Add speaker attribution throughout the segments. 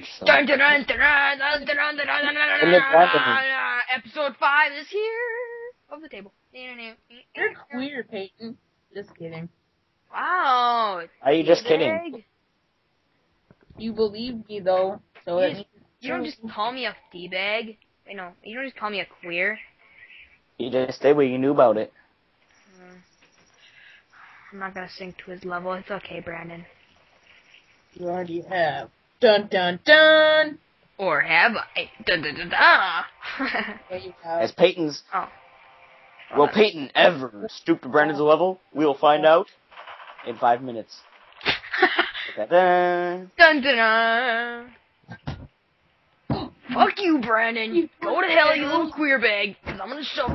Speaker 1: randomly. So.
Speaker 2: Dun, dun, dun, dun, dun, dun, dun, dun, dun, dun, dun, dun, dun. Episode 5 is here. Of the table.
Speaker 3: You're queer, Peyton. Just kidding.
Speaker 2: Wow.
Speaker 1: Are you just kidding?
Speaker 2: Big.
Speaker 3: You believe me, though. So
Speaker 2: You don't just call me a D-bag. Wait, no. You don't just call me a queer.
Speaker 1: You just did what you knew about it.
Speaker 2: I'm not gonna sink to his level. It's okay, Brandon.
Speaker 3: You already have. Dun, dun, dun!
Speaker 2: Or have I? Dun, dun, dun, dun.
Speaker 3: There you have.
Speaker 1: As Peyton's...
Speaker 2: Oh.
Speaker 1: Will Peyton ever stoop to Brandon's level? We will find out in 5 minutes.
Speaker 2: Dun, dun, dun. Fuck you, Brandon. Go to hell, you little queer bag. Cause I'm gonna shove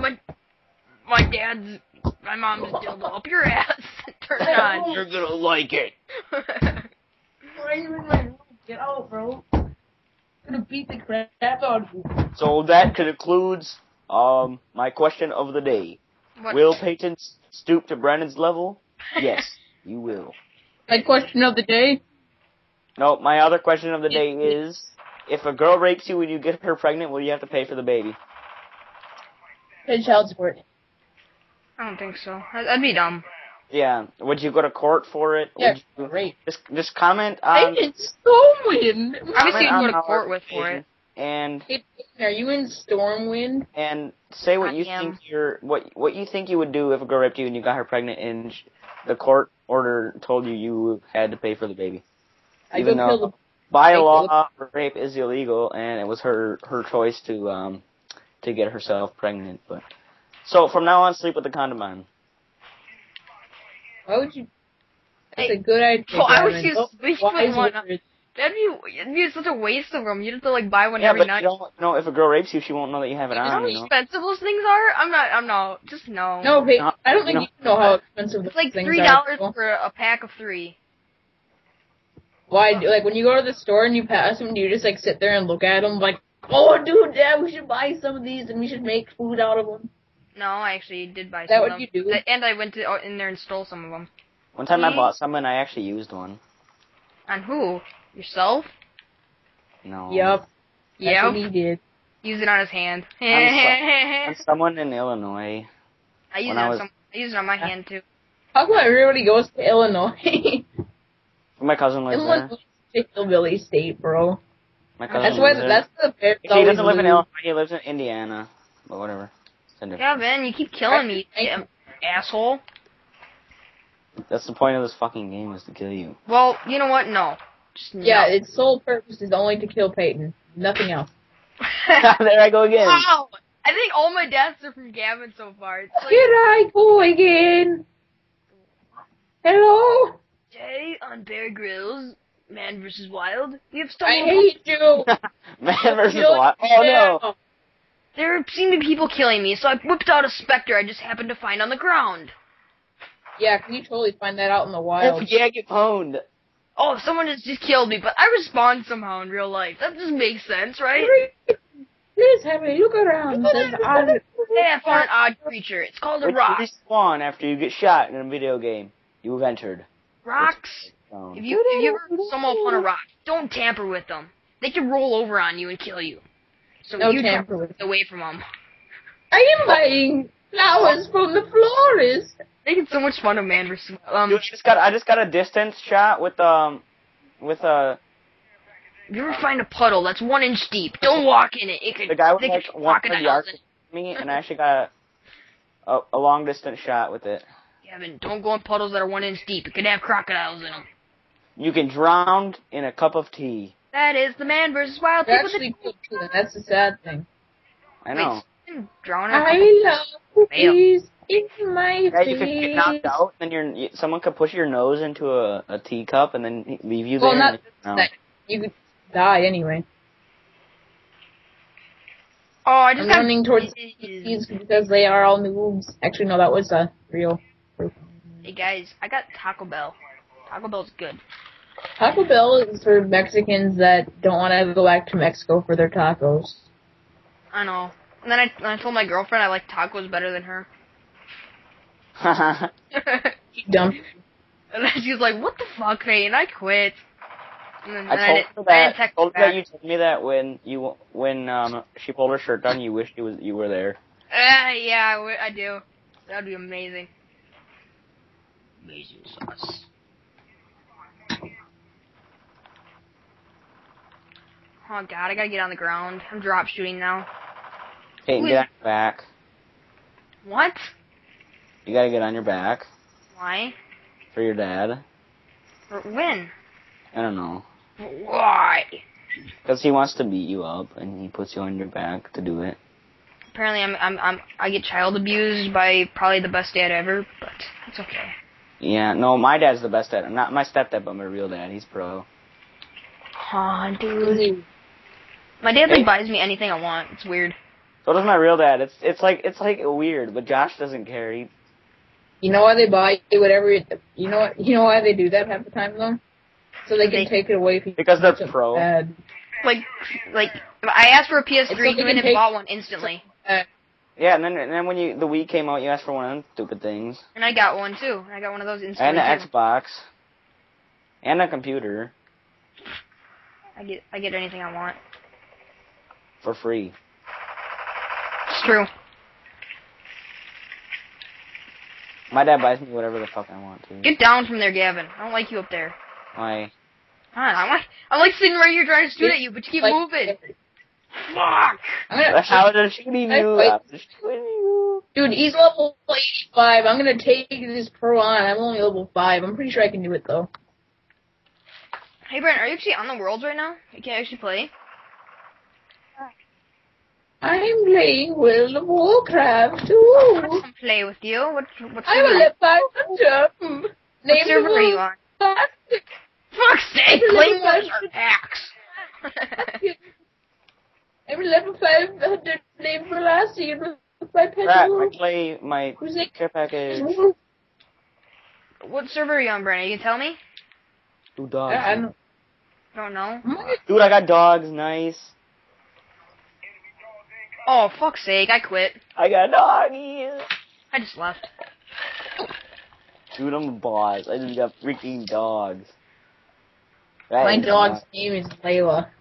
Speaker 2: my mom's dildo up your ass. Turn it on.
Speaker 1: You're gonna like it.
Speaker 3: Why are you in my room? Get out, bro. I'm gonna beat the crap out of you.
Speaker 1: So that concludes my question of the day.
Speaker 2: What?
Speaker 1: Will Peyton stoop to Brandon's level? Yes, you will.
Speaker 3: My question of the day?
Speaker 1: No, my other question of the day is, if a girl rapes you when you get her pregnant, will you have to pay for the baby?
Speaker 3: Pay child support.
Speaker 2: I don't think so. That'd be dumb.
Speaker 1: Yeah. Would you go to court for it?
Speaker 3: Yeah,
Speaker 1: Would you,
Speaker 3: rape.
Speaker 1: just comment on...
Speaker 3: Peyton, Stormwind!
Speaker 2: Obviously, you
Speaker 1: comment
Speaker 2: go
Speaker 1: on
Speaker 2: to
Speaker 1: our
Speaker 2: court with for it.
Speaker 1: And
Speaker 3: Hey, Peyton, are you in Stormwind?
Speaker 1: and say what
Speaker 2: I
Speaker 1: you
Speaker 2: am.
Speaker 1: think what you think you would do if a girl raped you and you got her pregnant and the court order told you had to pay for the baby.
Speaker 3: I
Speaker 1: Even
Speaker 3: go
Speaker 1: though
Speaker 3: kill the...
Speaker 1: by law rape is illegal and it was her choice to get herself pregnant. But so from now on, sleep with the condom on.
Speaker 3: Why would you... That's a good idea.
Speaker 2: Oh, I would
Speaker 3: Gavin.
Speaker 2: use sleep
Speaker 3: Wise
Speaker 2: with one.
Speaker 3: words.
Speaker 2: It'd be such a waste of them. You'd have to like buy one
Speaker 1: Yeah,
Speaker 2: every
Speaker 1: but
Speaker 2: night.
Speaker 1: you don't know if a girl rapes you, she won't know that you have it
Speaker 2: You know
Speaker 1: on.
Speaker 2: how
Speaker 1: You know.
Speaker 2: expensive those things are? I'm not. Just no.
Speaker 3: No, Peyton,
Speaker 1: No,
Speaker 3: I don't think
Speaker 1: no.
Speaker 3: you know how expensive
Speaker 2: It's
Speaker 3: those
Speaker 2: like
Speaker 3: things
Speaker 2: $3
Speaker 3: are.
Speaker 2: for a pack of 3.
Speaker 3: Why? Like when you go to the store and you pass them, do you just like sit there and look at them like, oh, dude, Dad, we should buy some of these and we should make food out of them?
Speaker 2: No, I actually did buy
Speaker 3: Is that
Speaker 2: some
Speaker 3: what
Speaker 2: of them.
Speaker 3: you do?
Speaker 2: And I went in there and stole some of them.
Speaker 1: One time I bought some and I actually used one.
Speaker 2: On who? Yourself?
Speaker 1: No.
Speaker 3: Yep. That's
Speaker 2: Yep.
Speaker 3: what he did.
Speaker 2: Use it on his hand.
Speaker 1: On someone in Illinois.
Speaker 2: I use it on my hand too.
Speaker 3: How come everybody goes to Illinois?
Speaker 1: My cousin lives there.
Speaker 3: Illinois is a hillbilly state, bro.
Speaker 1: My cousin
Speaker 3: That's why.
Speaker 1: lives there.
Speaker 3: That's the parents
Speaker 1: He
Speaker 3: always
Speaker 1: doesn't live in
Speaker 3: lose.
Speaker 1: Illinois. He lives in Indiana. But whatever. It's a different-
Speaker 2: Yeah, Ben, you keep killing me, you asshole.
Speaker 1: That's the point of this fucking game, is to kill you.
Speaker 2: Well, you know what? No. Just no.
Speaker 3: Yeah, its sole purpose is only to kill Peyton. Nothing else.
Speaker 1: There I go again.
Speaker 2: Wow! I think all my deaths are from Gavin so far. It's like,
Speaker 3: Here I go again. Hello?
Speaker 2: today on Bear Grylls, Man vs. Wild, we have
Speaker 3: I
Speaker 2: stumbled.
Speaker 3: hate you.
Speaker 1: Man versus
Speaker 3: Kill
Speaker 1: Wild.
Speaker 3: me
Speaker 1: Oh
Speaker 3: now.
Speaker 1: no.
Speaker 2: There seem to be people killing me, so I whipped out a specter I just happened to find on the ground.
Speaker 3: Yeah, can you totally find that out in the
Speaker 1: Oh
Speaker 3: wild?
Speaker 1: yeah, get pwned.
Speaker 2: Oh, someone just killed me, but I respawned somehow in real life. That just makes sense, right?
Speaker 3: Please have a look around. There's odd-
Speaker 2: Hey, I found an odd creature. It's called a
Speaker 1: Which
Speaker 2: rock.
Speaker 1: respawn after you get shot in a video game. You have entered.
Speaker 2: Rocks. If you ever stumble upon a rock, don't tamper with them. They can roll over on you and kill you. So
Speaker 3: No
Speaker 2: you
Speaker 3: tamper with
Speaker 2: tamper away from them.
Speaker 3: I am buying flowers from the florist.
Speaker 2: Making so much fun of Man vs.
Speaker 1: Dude, I just got a distance shot with
Speaker 2: If you ever find a puddle that's 1 inch deep, don't walk in it. It could
Speaker 1: the guy was
Speaker 2: they
Speaker 1: like
Speaker 2: could
Speaker 1: 100
Speaker 2: crocodiles
Speaker 1: yards
Speaker 2: in it.
Speaker 1: from me, and I actually got a long distance shot with it.
Speaker 2: Gavin, don't go in puddles that are 1 inch deep. It could have crocodiles in them.
Speaker 1: You can drown in a cup of tea.
Speaker 2: That is the Man vs. Wild.
Speaker 3: They're
Speaker 2: People
Speaker 3: actually cool too, and that's the sad thing.
Speaker 1: I know.
Speaker 2: Drown in a
Speaker 3: I love
Speaker 2: Fail.
Speaker 3: cookies in my
Speaker 1: Yeah, you could get
Speaker 3: face.
Speaker 1: knocked out, and then someone could push your nose into a teacup and then leave you
Speaker 3: Well,
Speaker 1: there.
Speaker 3: not
Speaker 1: No.
Speaker 3: that. You could die anyway.
Speaker 2: Oh, I
Speaker 3: I'm
Speaker 2: just got
Speaker 3: running towards these because they are all noobs. Actually, no, that was real.
Speaker 2: Hey guys, I got Taco Bell. Taco Bell's good.
Speaker 3: Taco Bell is for Mexicans that don't want to go back to Mexico for their tacos.
Speaker 2: I know. And then I told my girlfriend I like tacos better than her.
Speaker 3: Dumb.
Speaker 2: And then she was like, what the fuck, Peyton? I quit.
Speaker 1: I told her that you told me that when she pulled her shirt down, you wished you were there.
Speaker 2: Yeah, I do. That'd be amazing. Amazing sauce. Oh god, I gotta get on the ground. I'm drop shooting now.
Speaker 1: Hey, get on your back.
Speaker 2: What?
Speaker 1: You gotta get on your back.
Speaker 2: Why?
Speaker 1: For your dad.
Speaker 2: For when?
Speaker 1: I don't know.
Speaker 2: Why?
Speaker 1: Because he wants to beat you up, and he puts you on your back to do it.
Speaker 2: Apparently, I get child abused by probably the best dad ever, but it's okay.
Speaker 1: Yeah, no, my dad's the best dad. Not my stepdad, but my real dad. He's pro.
Speaker 2: Aw, dude. My dad buys me anything I want. It's weird.
Speaker 1: So does my real dad. It's like weird, but Josh doesn't care.
Speaker 3: You know why they buy you whatever? You know why they do that half the time though? So they can take it away from you.
Speaker 1: Because they're pro.
Speaker 3: Bad.
Speaker 2: Like I asked for a PS3, he went and bought one instantly.
Speaker 1: Yeah, and then when the Wii came out, you asked for one of them stupid things.
Speaker 2: And I got one too. I got one of those instantly.
Speaker 1: And an Xbox. And a computer.
Speaker 2: I get anything I want.
Speaker 1: For free.
Speaker 2: It's true.
Speaker 1: My dad buys me whatever the fuck I want to.
Speaker 2: Get down from there, Gavin. I don't like you up there.
Speaker 1: Why?
Speaker 2: I'm like sitting right here trying to shoot at you, but you keep moving. Fuck!
Speaker 1: How did she shooting you?
Speaker 3: Dude, he's level 85. I'm gonna take this pro on. I'm only level 5. I'm pretty sure I can do it though.
Speaker 2: Hey, Brent, are you actually on the Worlds right now? You can't actually play?
Speaker 3: I'm playing World of Warcraft too.
Speaker 2: I want to play with you. What
Speaker 3: I'm a level 500.
Speaker 2: What server are you on? Fuck's sake, Claymores are axe.
Speaker 3: I'm level 500 named Verlassian with my pencil.
Speaker 1: My care package.
Speaker 2: What server are you on, Brent? You can tell me?
Speaker 1: Two dogs.
Speaker 3: I
Speaker 2: don't know.
Speaker 1: Dude, I got dogs. Nice.
Speaker 2: Oh, fuck's sake, I quit.
Speaker 1: I got doggies.
Speaker 2: I just left.
Speaker 1: Dude, I'm a boss. I just got freaking dogs.
Speaker 3: My dog's name is Layla.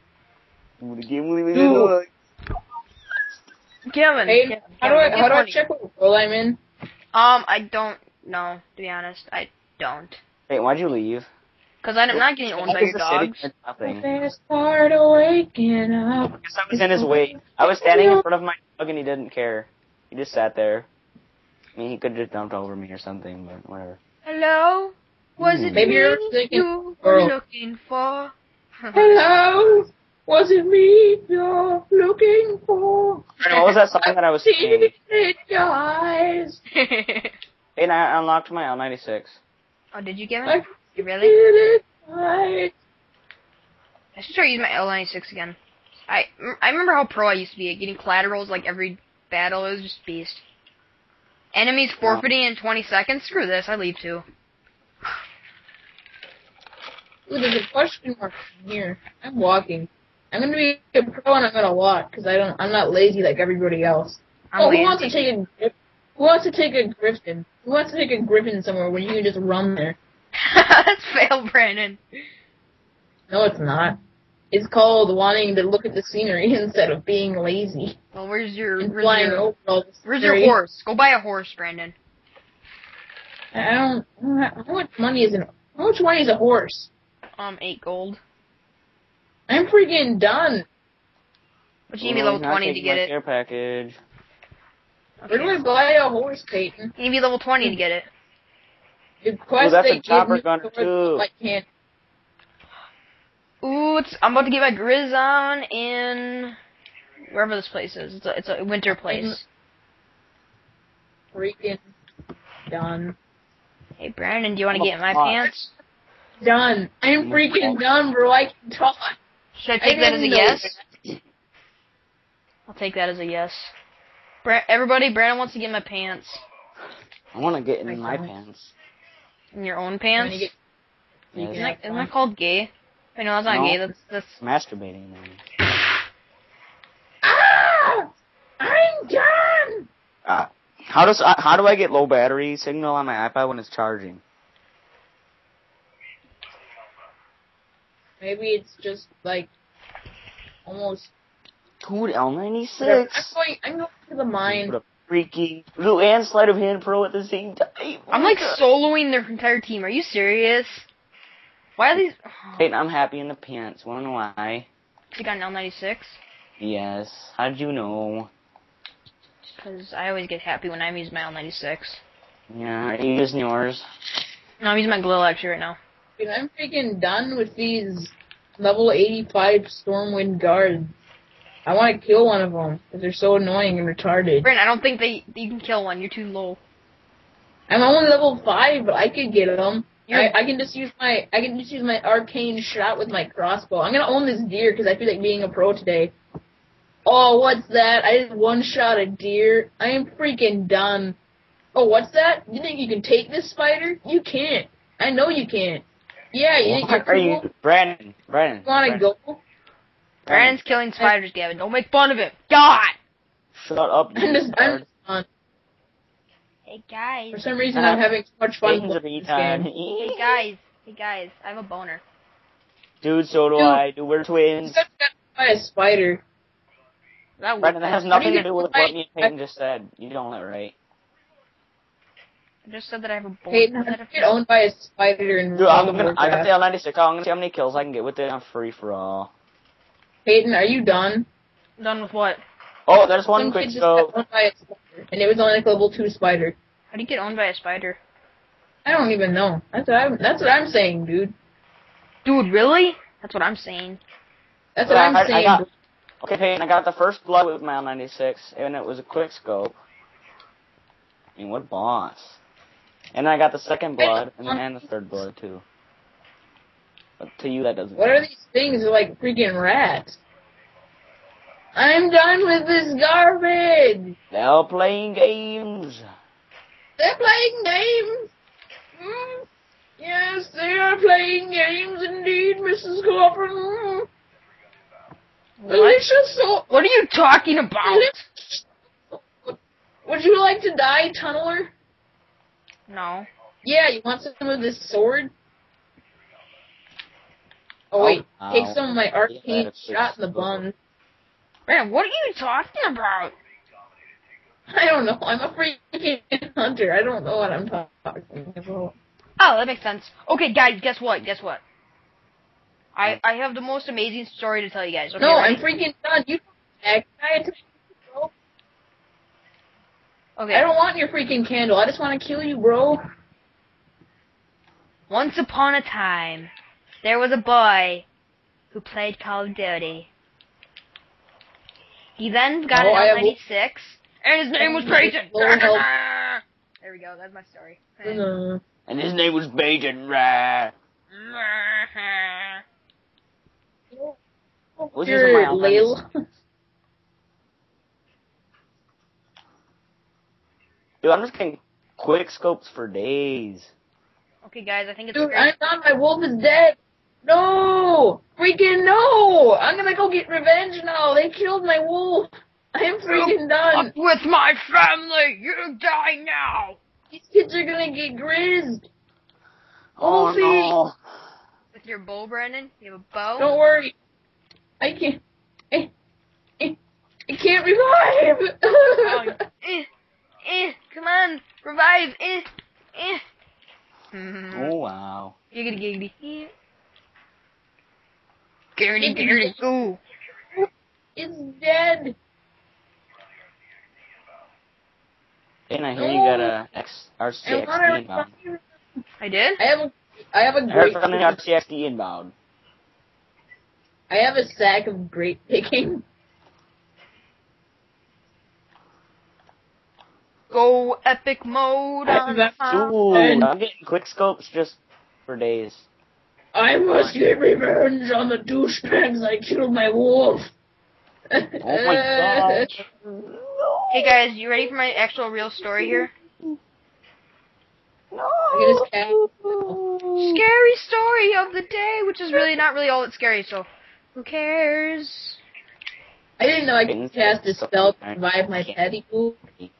Speaker 1: Dude.
Speaker 2: Kevin.
Speaker 3: Hey, how do I check what role I'm in?
Speaker 2: I don't know, to be honest. I don't.
Speaker 1: Hey, why'd you leave?
Speaker 2: Because I'm not getting owned by your dogs.
Speaker 1: Nothing.
Speaker 3: The best part of waking up.
Speaker 1: I guess I was in his way. I was standing in front of my dog and he didn't care. He just sat there. I mean, he could have just jumped over me or something, but whatever.
Speaker 2: Hello? Was it
Speaker 3: Maybe
Speaker 2: me you were looking for?
Speaker 3: Hello? Was it me you're looking for?
Speaker 1: What was that song that I was singing?
Speaker 3: In your eyes.
Speaker 1: And I unlocked my L96.
Speaker 2: Oh, did you get it? You really? I should try using my L96 again. I remember how pro I used to be at getting collaterals like every battle. It was just beast. Enemies forfeiting in 20 seconds? Screw this, I leave too.
Speaker 3: Ooh, there's a question mark here. I'm walking. I'm gonna be a pro and I'm gonna walk because I'm not lazy like everybody else. Who wants to take a griffin? Who wants to take a griffin somewhere when you can just run there?
Speaker 2: That's fail, Brandon.
Speaker 3: No, it's not. It's called wanting to look at the scenery instead of being lazy.
Speaker 2: Well, where's your horse? Go buy a horse, Brandon.
Speaker 3: How much money is a horse?
Speaker 2: 8 gold.
Speaker 3: I'm freaking done.
Speaker 2: But you need to be level 20 to get it.
Speaker 1: Care package.
Speaker 3: Okay. Where do I buy a horse, Peyton?
Speaker 2: You need to be level 20 to get it.
Speaker 1: That's a chopper gunner too.
Speaker 2: Ooh, I'm about to get my Grizz on in wherever this place is. It's a winter place.
Speaker 3: Freaking done.
Speaker 2: Hey, Brandon, do you want to get in my pants?
Speaker 3: Done. I'm freaking done, bro. I can talk.
Speaker 2: Should I take that as a yes? I'll take that as a yes. Everybody, Brandon wants to get in my pants.
Speaker 1: I want to get in my pants.
Speaker 2: In your own pants? Isn't that called gay? I know that's not gay. That's
Speaker 1: masturbating.
Speaker 3: I'm done.
Speaker 1: How do I get low battery signal on my iPad when it's charging?
Speaker 3: Maybe it's just like almost.
Speaker 1: Dude, L96.
Speaker 3: I'm going to the mine.
Speaker 1: What a freaky blue and sleight of hand pro at the same time.
Speaker 2: I'm like soloing their entire team. Are you serious? Why are these?
Speaker 1: Peyton, I'm happy in the pants. Wanna know why?
Speaker 2: You got an L96?
Speaker 1: Yes. How'd you know?
Speaker 2: Because I always get happy when I'm using my L96.
Speaker 1: Yeah, are you using yours?
Speaker 2: No, I'm using my Glil actually right now.
Speaker 3: Dude, I'm freaking done with these level 85 Stormwind guards. I want to kill one of them because they're so annoying and retarded.
Speaker 2: Brent, I don't think you can kill one. You're too low.
Speaker 3: I'm only level 5, but I could get them. I can just use my arcane shot with my crossbow. I'm gonna own this deer because I feel like being a pro today. Oh, what's that? I just one-shot a deer. I am freaking done. Oh, what's that? You think you can take this spider? You can't. I know you can't. Yeah, you think you're cool?
Speaker 1: Are you, Brandon?
Speaker 3: You wanna go?
Speaker 2: Brandon's killing spiders, Gavin. Don't make fun of him. God!
Speaker 1: Shut up,
Speaker 3: I'm just done.
Speaker 2: Hey guys.
Speaker 3: For some reason, I'm having so much fun with this game.
Speaker 2: Hey guys, I have a boner.
Speaker 1: Dude, so do I. Dude, we're twins.
Speaker 3: You got by a spider.
Speaker 1: Brandon, that has nothing to do with what me and Peyton just said. You don't know, right?
Speaker 2: I just said that I have a boner.
Speaker 3: Peyton, how did you get owned by a spider in
Speaker 1: Dude, I got the L96. I'm gonna see how many kills I can get with it on free for all.
Speaker 3: Peyton, are you done?
Speaker 2: Done with what?
Speaker 1: Oh, there's one quick scope.
Speaker 3: Owned by a spider, and it was only like level 2 spider.
Speaker 2: How do you get owned by a spider?
Speaker 3: I don't even know. That's what I'm saying, dude.
Speaker 2: Dude, really? That's what I'm saying.
Speaker 3: That's what I'm saying.
Speaker 1: Okay, Peyton, I got the first blood with my L96, and it was a quick scope. I mean, what boss? And I got the second blood, and the third blood, too. But to you, that doesn't
Speaker 3: What are these things? They're like freaking rats. I'm done with this garbage!
Speaker 1: They're playing games.
Speaker 3: They're playing games! Yes, they are playing games indeed, Mrs. Coffin. Delicious.
Speaker 2: What are you talking about?
Speaker 3: Would you like to die, Tunneler?
Speaker 2: No.
Speaker 3: Yeah, you want some of this sword? Oh wait, take some of my arcane shot in the bun.
Speaker 2: Man, what are you talking about?
Speaker 3: I don't know. I'm a freaking hunter. I don't know what I'm talking about.
Speaker 2: Oh, that makes sense. Okay, guys, guess what? I have the most amazing story to tell you guys. Okay,
Speaker 3: no,
Speaker 2: ready?
Speaker 3: I'm freaking done. You okay. I don't want your freaking candle. I just want to kill you, bro.
Speaker 2: Once upon a time, there was a boy who played Call of Duty. He then got an L96, and his name was Peyton. There we go. That's my story.
Speaker 1: And his name was Peyton. What's your Layla? Dude, I'm just getting quick scopes for days.
Speaker 2: Okay, guys, I think it's.
Speaker 3: Dude, I'm done. My wolf is dead. No! Freaking no! I'm gonna go get revenge now. They killed my wolf. I am freaking done.
Speaker 2: Up with my family. You die now.
Speaker 3: These kids are gonna get grizzed.
Speaker 1: Oh
Speaker 3: Wolfie.
Speaker 1: no!
Speaker 2: With your bow, Brandon? You have a bow?
Speaker 3: Don't worry. I can't. I can't revive.
Speaker 2: Come on, revive.
Speaker 1: Oh wow!
Speaker 2: Giggity. Giggity, go.
Speaker 3: It's dead.
Speaker 1: And I hear you got a RCXD inbound.
Speaker 2: I did?
Speaker 3: I have a
Speaker 1: I heard
Speaker 3: great.
Speaker 1: something RCXD inbound.
Speaker 3: I have a sack of grape picking.
Speaker 2: Go epic mode on
Speaker 1: Dude, I'm getting quick scopes just for days.
Speaker 3: I must get revenge on the douchebags I killed my wolf.
Speaker 1: Oh my god.
Speaker 2: Hey guys, you ready for my actual real story here?
Speaker 1: No.
Speaker 2: Scary story of the day, which is really not really all that's scary, so who cares?
Speaker 3: I didn't know I could cast a spell to revive my petty poop.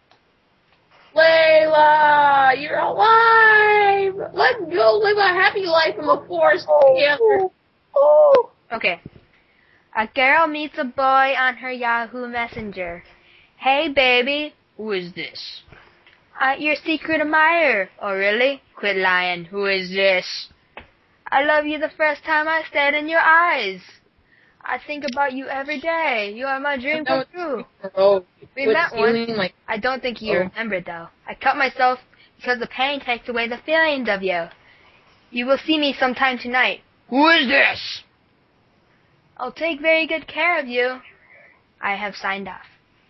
Speaker 3: Layla, you're alive! Let's go live a happy life in the forest together.
Speaker 1: Oh.
Speaker 2: Okay. A girl meets a boy on her Yahoo Messenger. Hey, baby. Who is this? Your secret admirer. Oh, really? Quit lying. Who is this? I love you the first time I stared in your eyes. I think about you every day. You are my dream come true. We met once. I don't think you remember, though. I cut myself because the pain takes away the feelings of you. You will see me sometime tonight. Who is this? I'll take very good care of you. I have signed off.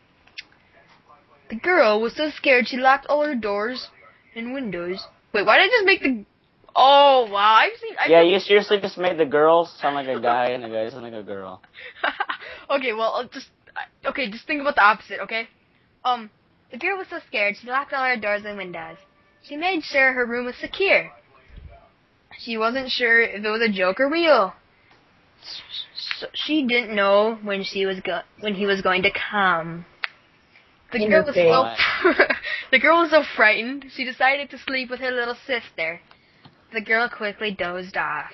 Speaker 2: The girl was so scared she locked all her doors and windows. Wait, why did I just make the... Oh, wow.
Speaker 1: You seriously just made the girl sound like a guy and the guy sound like a girl.
Speaker 2: Okay, well, just think about the opposite, okay? The girl was so scared she locked all her doors and windows. She made sure her room was secure. She wasn't sure if it was a joke or real. So she didn't know when he was going to come. The girl was so frightened, she decided to sleep with her little sister. The girl quickly dozed off.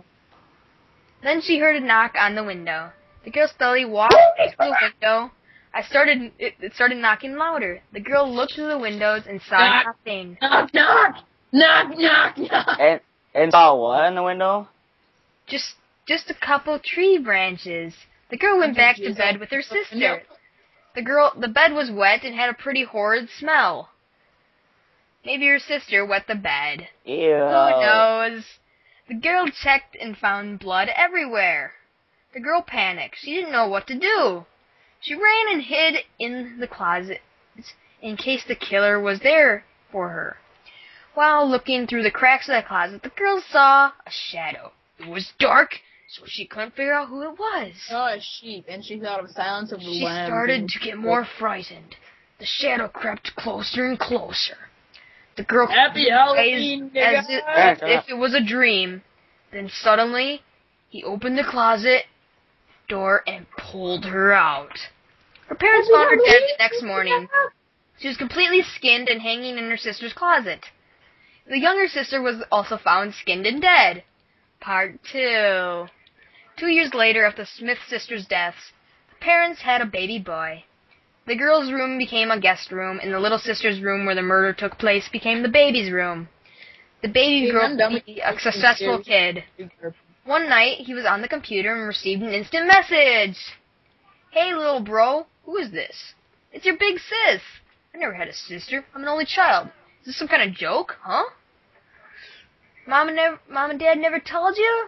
Speaker 2: Then she heard a knock on the window. The girl slowly walked to the window. It started knocking louder. The girl looked through the windows and saw nothing.
Speaker 3: Knock, knock! Knock, knock, knock!
Speaker 1: And saw what in the window?
Speaker 2: Just a couple tree branches. The girl went back to bed with her sister. The bed was wet and had a pretty horrid smell. Maybe her sister wet the bed.
Speaker 1: Ew.
Speaker 2: Who knows? The girl checked and found blood everywhere. The girl panicked. She didn't know what to do. She ran and hid in the closet in case the killer was there for her. While looking through the cracks of the closet, the girl saw a shadow. It was dark, so she couldn't figure out who it was.
Speaker 3: Oh, a sheep, and she thought of Silence of the
Speaker 2: She
Speaker 3: Lambs.
Speaker 2: started to get more frightened. The shadow crept closer and closer. The girl
Speaker 3: Happy Halloween,
Speaker 2: as if it was a dream. Then suddenly, he opened the closet door and pulled her out. Her parents found her dead the next morning. She was completely skinned and hanging in her sister's closet. The younger sister was also found skinned and dead. Part 2. 2 years later, after the Smith sisters' deaths, the parents had a baby boy. The girl's room became a guest room, and the little sister's room where the murder took place became the baby's room. The baby grew up to be a successful kid. One night, he was on the computer and received an instant message. Hey, little bro, who is this? It's your big sis. I never had a sister. I'm an only child. Is this some kind of joke, huh? Mom and Dad never told you?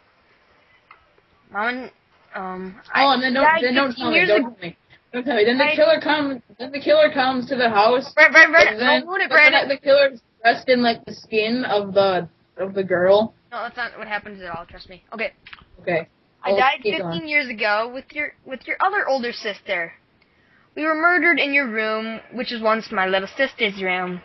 Speaker 3: And then don't tell me. Don't tell me. Then the killer comes to the house.
Speaker 2: Right.
Speaker 3: Don't ruin it, Brandon. The killer's dressed in like the skin of the girl.
Speaker 2: No, that's not what happens at all. Trust me. Okay.
Speaker 3: Okay.
Speaker 2: I died 15 years ago with your other older sister. We were murdered in your room, which was once my little sister's room.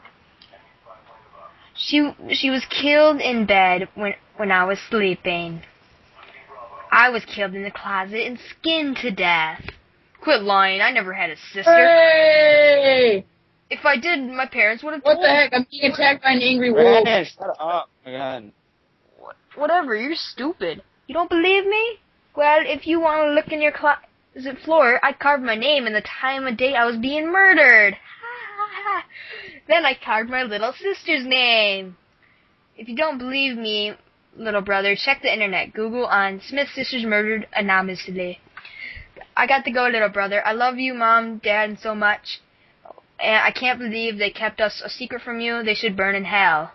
Speaker 2: She was killed in bed when I was sleeping. I was killed in the closet and skinned to death. Quit lying. I never had a sister.
Speaker 3: Hey!
Speaker 2: If I did, my parents would have
Speaker 3: What
Speaker 2: told
Speaker 3: the heck? I'm being attacked by an angry wolf.
Speaker 1: Brandon, shut up. My God.
Speaker 2: Whatever, you're stupid. You don't believe me? Well, if you want to look in your closet floor, I carved my name and the time and date I was being murdered. Then I carved my little sister's name. If you don't believe me, little brother, check the internet. Google on Smith sisters murdered anonymously. I got to go, little brother. I love you, Mom, Dad, so much. And I can't believe they kept us a secret from you. They should burn in hell.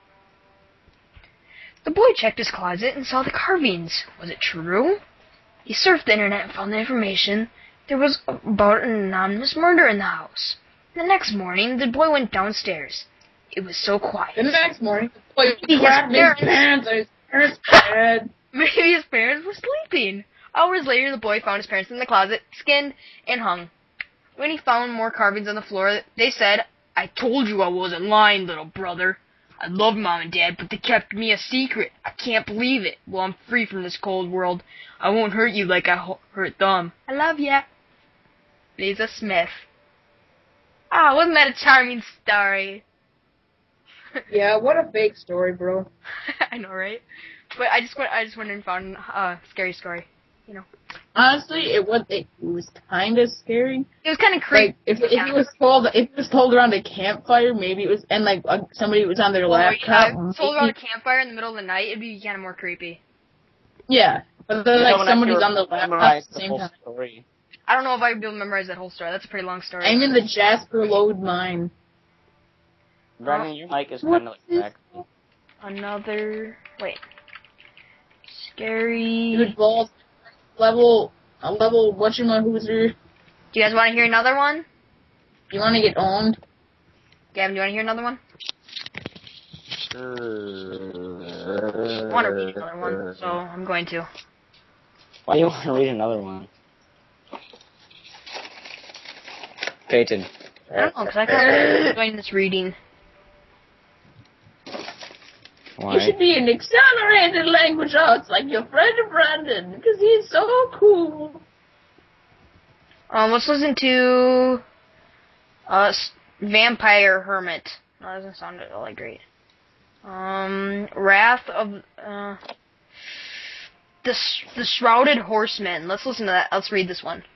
Speaker 2: The boy checked his closet and saw the carvings. Was it true? He surfed the internet and found the information. There was about an anonymous murder in the house. The next morning, the boy went downstairs. It was so quiet.
Speaker 3: The next morning, the boy grabbed his pants. His parents were dead.
Speaker 2: Maybe his parents were sleeping. Hours later, the boy found his parents in the closet, skinned and hung. When he found more carvings on the floor, they said, I told you I wasn't lying, little brother. I love Mom and Dad, but they kept me a secret. I can't believe it. Well, I'm free from this cold world. I won't hurt you like I hurt them. I love ya. Lisa Smith. Ah, wasn't that a charming story?
Speaker 3: Yeah, what a fake story, bro.
Speaker 2: I know, right? But I just went and found a scary story. You know.
Speaker 3: Honestly, it was kind of scary.
Speaker 2: It was kind of creepy.
Speaker 3: Like if it was told around a campfire, maybe it was, and like somebody was on their laptop.
Speaker 2: Yeah, told around a campfire in the middle of the night, it'd be kind of more creepy.
Speaker 3: Yeah, but then like somebody's on the laptop at the same time.
Speaker 1: Story.
Speaker 2: I don't know if I'd be able to memorize that whole story. That's a pretty long story.
Speaker 3: I'm in the Jasper Lode mine.
Speaker 1: Brandon, your mic is kind of like cracked.
Speaker 2: Another scary.
Speaker 3: Dude, balls. Level. Whatchamahoozer.
Speaker 2: Do you guys want to hear another one?
Speaker 3: You want to get owned?
Speaker 2: Gavin, do you want to hear another one? I want to read another one, so I'm going to.
Speaker 1: Why do you want to read another one? Peyton.
Speaker 2: I don't know, because I kind of enjoying this reading.
Speaker 1: Why?
Speaker 3: You should be in accelerated language arts like your friend Brandon, because he's so cool.
Speaker 2: Let's listen to Vampire Hermit. No, that doesn't sound at all like great. Wrath of the Shrouded Horseman. Let's listen to that. Let's read this one.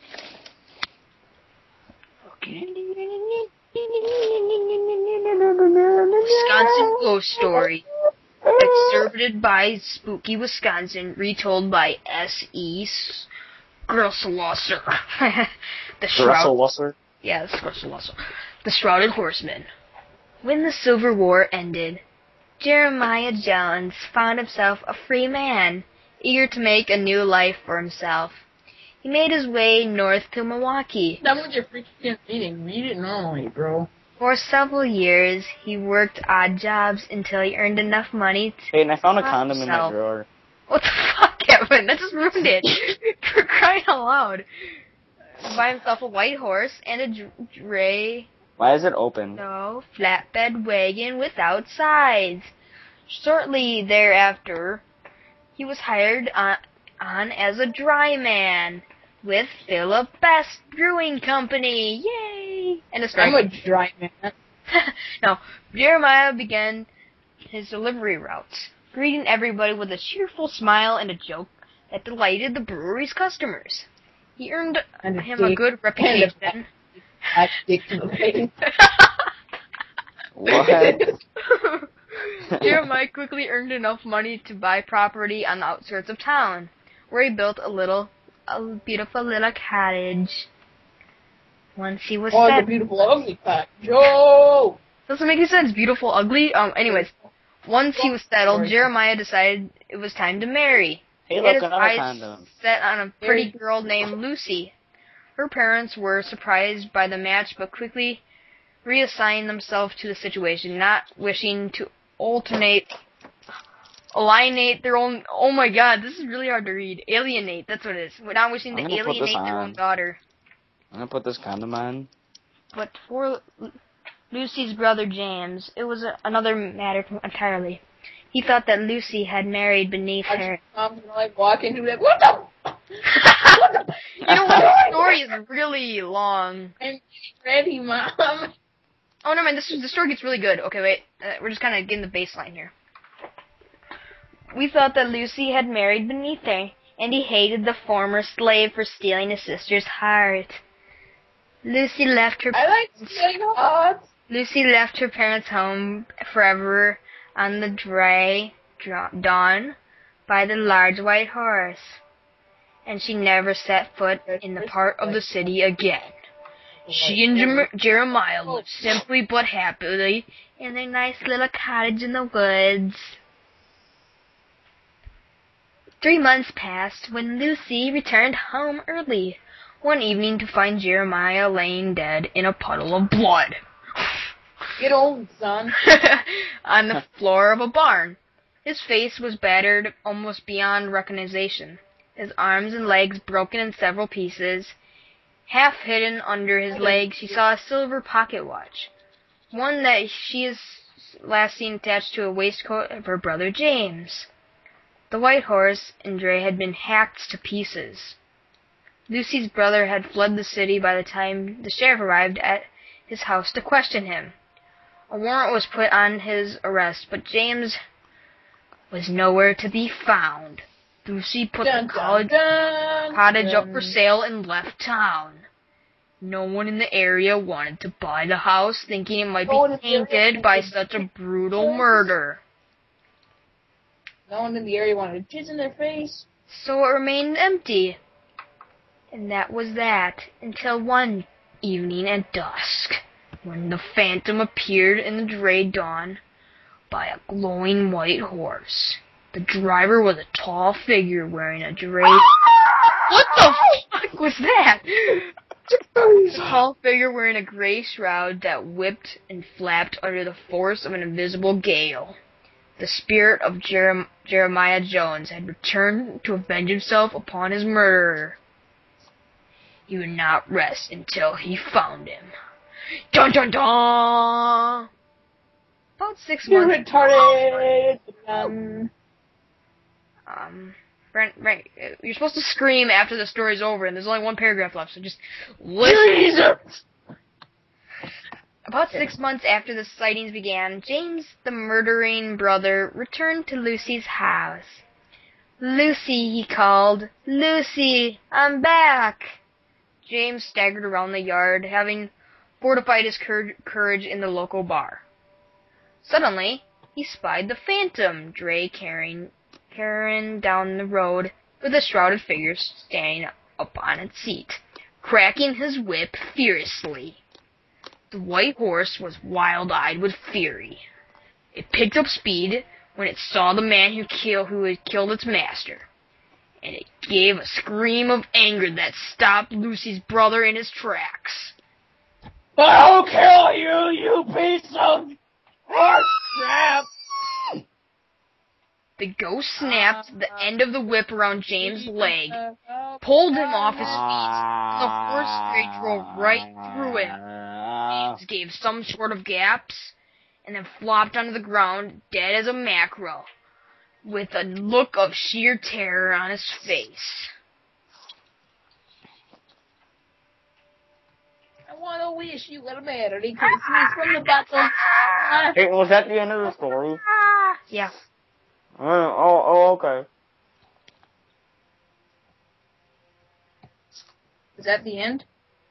Speaker 2: Wisconsin Ghost Story. Excerpted by Spooky Wisconsin. Retold by S.E. Grosselosser.
Speaker 1: Grosselosser?
Speaker 2: Yeah, that's Grosselosser. The Shrouded Horseman. When the Civil War ended, Jeremiah Jones found himself a free man, eager to make a new life for himself. He made his way north to Milwaukee.
Speaker 3: That was your freaking reading. Read it normally, bro.
Speaker 2: For several years, he worked odd jobs until he earned enough money to...
Speaker 1: Hey, and I found a condom in my drawer.
Speaker 2: What the fuck, Kevin? That just ruined it. For crying out loud. Buy himself a white horse and a dray...
Speaker 1: Why is it open?
Speaker 2: No, flatbed wagon without sides. Shortly thereafter, he was hired on as a dry man with Philip Best Brewing Company. Yay! And a strike.
Speaker 3: I'm a dry man.
Speaker 2: No, Jeremiah began his delivery routes, greeting everybody with a cheerful smile and a joke that delighted the brewery's customers. He earned him a good reputation.
Speaker 1: What?
Speaker 2: Jeremiah quickly earned enough money to buy property on the outskirts of town, where he built a beautiful little cottage. Once he was
Speaker 3: the beautiful ugly cottage. Joe!
Speaker 2: Doesn't make any sense. Beautiful, ugly? Anyways, once he was settled, Jeremiah decided it was time to marry.
Speaker 1: Hey,
Speaker 2: He
Speaker 1: look,
Speaker 2: had his
Speaker 1: another
Speaker 2: eyes
Speaker 1: condom.
Speaker 2: set on a pretty girl named Lucy. Her parents were surprised by the match, but quickly reassigned themselves to the situation, not wishing to alienate their own... Oh my god, this is really hard to read. Alienate, that's what it is. We're not wishing to alienate their own daughter.
Speaker 1: I'm gonna put this condom on.
Speaker 2: But for Lucy's brother James, it was another matter entirely. He thought that Lucy had married beneath her.
Speaker 3: I'm gonna like walk into it. What the?
Speaker 2: You know what? The story is really long.
Speaker 3: I'm ready, Mom.
Speaker 2: Oh no, man! The story gets really good. Okay, wait. We're just kind of getting the baseline here. We thought that Lucy had married beneath her, and he hated the former slave for stealing his sister's heart. Lucy left her.
Speaker 3: I like stealing hearts.
Speaker 2: Lucy left her parents' home forever on the dray dawn by the large white horse, and she never set foot in the part of the city again. She and Jeremiah lived simply but happily in their nice little cottage in the woods. 3 months passed when Lucy returned home early one evening to find Jeremiah laying dead in a puddle of blood.
Speaker 3: Get old, son.
Speaker 2: On the floor of a barn. His face was battered almost beyond recognition, his arms and legs broken in several pieces. Half hidden under his leg, she saw a silver pocket watch, one that she has last seen attached to a waistcoat of her brother James. The white horse and dray had been hacked to pieces. Lucy's brother had fled the city by the time the sheriff arrived at his house to question him. A warrant was put on his arrest, but James was nowhere to be found. Lucy put the cottage up for sale and left town. No one in the area wanted to buy the house, thinking it might be tainted by such a brutal murder.
Speaker 3: No one in the area wanted to jizz in their face.
Speaker 2: So it remained empty. And that was that, until one evening at dusk, when the phantom appeared in the gray dawn by a glowing white horse. The driver was a tall figure wearing a gray... What the fuck was that? A tall figure wearing a gray shroud that whipped and flapped under the force of an invisible gale. The spirit of Jeremiah Jones had returned to avenge himself upon his murderer. He would not rest until he found him. Dun dun dun! About 6
Speaker 3: You're
Speaker 2: months.
Speaker 3: retarded.
Speaker 2: Brent, you're supposed to scream after the story's over, and there's only one paragraph left, so just listen. About 6 months after the sightings began, James, the murdering brother, returned to Lucy's house. Lucy, he called. Lucy, I'm back. James staggered around the yard, having fortified his courage in the local bar. Suddenly, he spied the phantom dray carrying down the road with a shrouded figure standing up on its seat, cracking his whip furiously. The white horse was wild-eyed with fury. It picked up speed when it saw the man who had killed its master, and it gave a scream of anger that stopped Lucy's brother in his tracks.
Speaker 1: I'll kill you, you piece of horse crap!
Speaker 2: The ghost snapped the end of the whip around James' leg, pulled him off his feet, and the horse straight drove right through him. James gave some sort of gasp, and then flopped onto the ground, dead as a mackerel, with a look of sheer terror on his face.
Speaker 3: I want to wish you a Merry Christmas from the bottom.
Speaker 1: Hey, was that the end of the story?
Speaker 2: Yeah.
Speaker 1: Okay.
Speaker 3: Is that the end?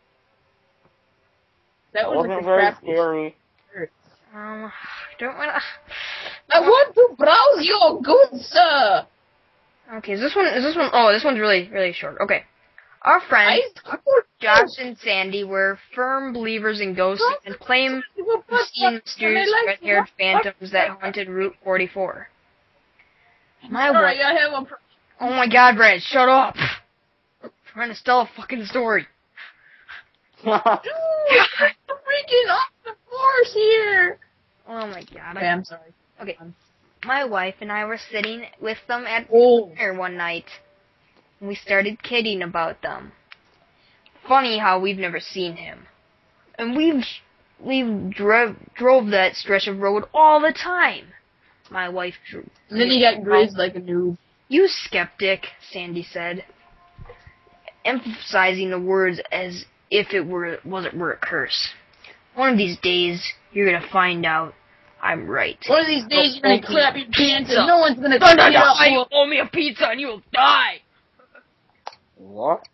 Speaker 3: That
Speaker 1: wasn't very scary.
Speaker 2: Don't wanna...
Speaker 3: I want to browse your goods, sir.
Speaker 2: Okay, is this one? Oh, this one's really, really short. Okay. Our friends, Josh and Sandy, were firm believers in ghosts and claim to have seen mysterious red-haired phantoms that haunted Route 44.
Speaker 3: Sorry, I have a...
Speaker 2: Oh my god, Brad, shut up! I'm trying to tell a fucking story.
Speaker 3: Dude, I'm freaking off the course here!
Speaker 2: Oh my god.
Speaker 3: Okay, I'm sorry.
Speaker 2: Okay. My wife and I were sitting with them at dinner one night, and we started kidding about them. Funny how we've never seen him. And we've drove that stretch of road all the time. My wife drew.
Speaker 3: And then he got grazed like a noob.
Speaker 2: You skeptic, Sandy said, emphasizing the words as if it wasn't a curse. One of these days, you're gonna find out I'm right.
Speaker 3: One of these days, you're gonna clap your pants and no one's gonna pick you up.
Speaker 2: You owe me a pizza and you will die.
Speaker 1: What?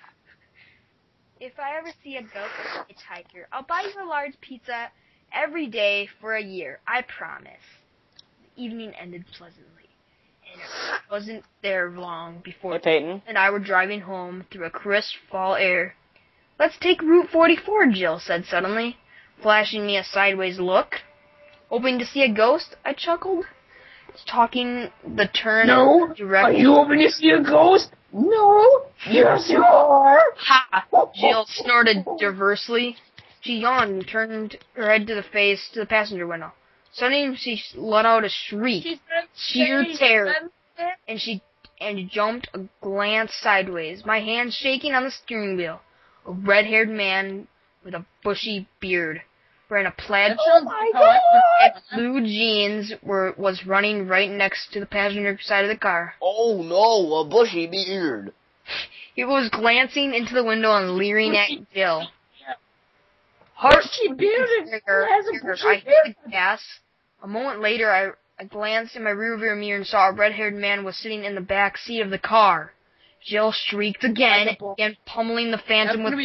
Speaker 2: If I ever see a ghost or a hitchhiker, I'll buy you a large pizza every day for a year. I promise. The evening ended pleasantly, and it wasn't there long before
Speaker 1: Peyton
Speaker 2: and I were driving home through a crisp fall air. Let's take Route 44, Jill said suddenly, flashing me a sideways look. Hoping to see a ghost? I chuckled. Talking the turn directly.
Speaker 3: Are you hoping to see a ghost? No. Yes, you are.
Speaker 2: Ha! Jill snorted diversely. She yawned and turned her head to the passenger window. Suddenly, she let out a shriek, sheer terror, and she jumped a glance sideways, my hands shaking on the steering wheel. A red-haired man with a bushy beard, wearing a plaid shirt and blue jeans, was running right next to the passenger side of the car.
Speaker 1: Oh no, a bushy beard.
Speaker 2: He was glancing into the window and leering at Jill.
Speaker 3: Bushy beard.
Speaker 2: I hit the gas. A moment later, I glanced in my rearview mirror and saw a red-haired man was sitting in the back seat of the car. Jill shrieked again and pummeling the Phantom with...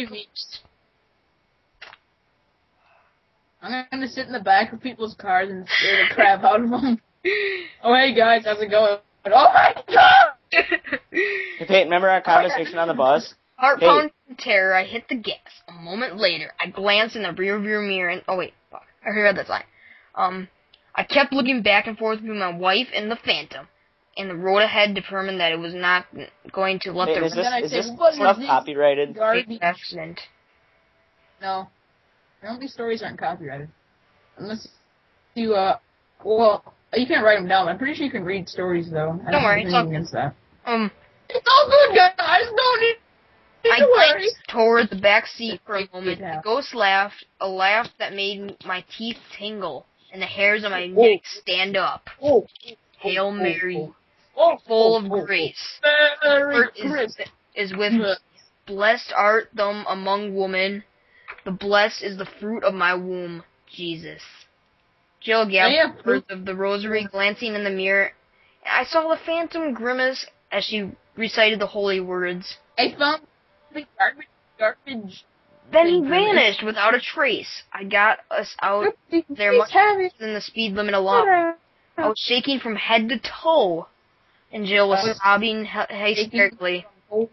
Speaker 3: I'm gonna sit in the back of people's cars and scare the crap out of them. Oh, hey guys, how's it going? Oh my god!
Speaker 1: Hey, Peyton, remember our conversation on the bus?
Speaker 2: Heart pounding in terror, I hit the gas. A moment later, I glanced in the rearview mirror and... Oh wait, fuck. I heard that line. I kept looking back and forth between my wife and the Phantom, and the road ahead determined that it was not going to let
Speaker 1: Is this stuff copyrighted?
Speaker 2: Accident.
Speaker 3: No. I don't think stories aren't copyrighted. Unless you, well, you can't write them down. I'm pretty sure you can read stories, though.
Speaker 2: Don't worry, it's all
Speaker 3: against that.
Speaker 2: It's
Speaker 3: all good, guys. Don't need
Speaker 2: I
Speaker 3: to worry.
Speaker 2: glanced toward the back seat for a moment. The ghost laughed, a laugh that made my teeth tingle and the hairs on my neck stand up. Hail Mary, full of grace. Is with me. Blessed art thou among women. The blessed is the fruit of my womb, Jesus. Jill gathered the words of the rosary, glancing in the mirror. I saw the Phantom grimace as she recited the holy words.
Speaker 3: I found the garbage.
Speaker 2: Then he vanished without a trace. I got us out there much faster than the speed limit allowed. I was shaking from head to toe, and Jill was sobbing hysterically.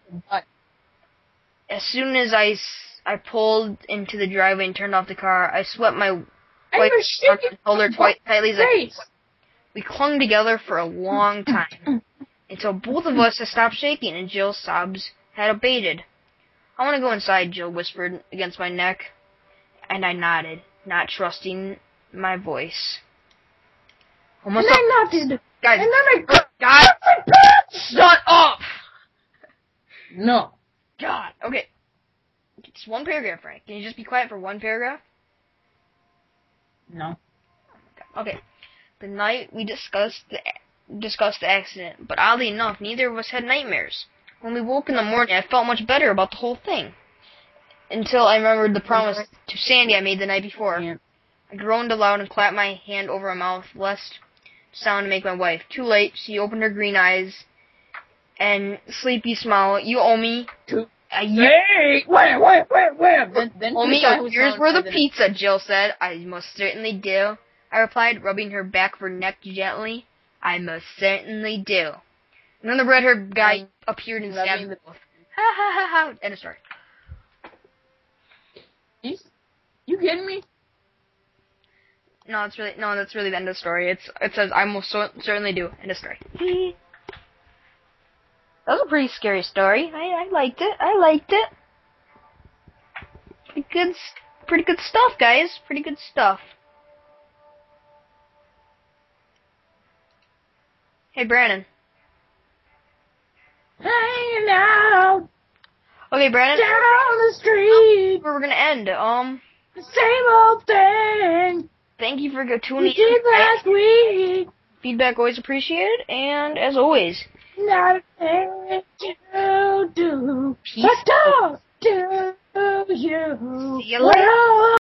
Speaker 2: As soon as I pulled into the driveway and turned off the car, I swept my wife's arm and held her tightly as I could. We clung together for a long time, until both of us had stopped shaking and Jill's sobs had abated. I want to go inside, Jill whispered against my neck, and I nodded, not trusting my voice. Almost
Speaker 3: and I nodded.
Speaker 2: Guys,
Speaker 3: and then I
Speaker 2: guys, shut up!
Speaker 3: No.
Speaker 2: God, okay. Just one paragraph, Frank. Can you just be quiet for one paragraph?
Speaker 3: No.
Speaker 2: Okay. The night we discussed the accident, but oddly enough, neither of us had nightmares. When we woke in the morning, I felt much better about the whole thing. Until I remembered the promise to Sandy I made the night before. Yeah. I groaned aloud and clapped my hand over my mouth, lest sound to make my wife. Too late, she opened her green eyes and sleepy smile. You owe me.
Speaker 3: Hey! Wait! Then
Speaker 2: owe me. Here's where the pizza, Jill said. I most certainly do. I replied, rubbing her back of her neck gently. I most certainly do. And then the red-haired guy appeared and stabbed me. Ha ha ha ha. End of story.
Speaker 3: You kidding me?
Speaker 2: No, that's really the end of the story. It says I most certainly do. End of story. That was a pretty scary story. I liked it. Pretty good stuff, guys. Pretty good stuff. Hey, Brandon.
Speaker 3: Hanging out.
Speaker 2: Okay, Brandon.
Speaker 3: Down the street.
Speaker 2: Where we're gonna end.
Speaker 3: The same old thing.
Speaker 2: Thank you for tuning in.
Speaker 3: We did last week.
Speaker 2: Feedback always appreciated, and as always,
Speaker 3: not a thing to do.
Speaker 2: Peace.
Speaker 3: But talk to you.
Speaker 2: See you later.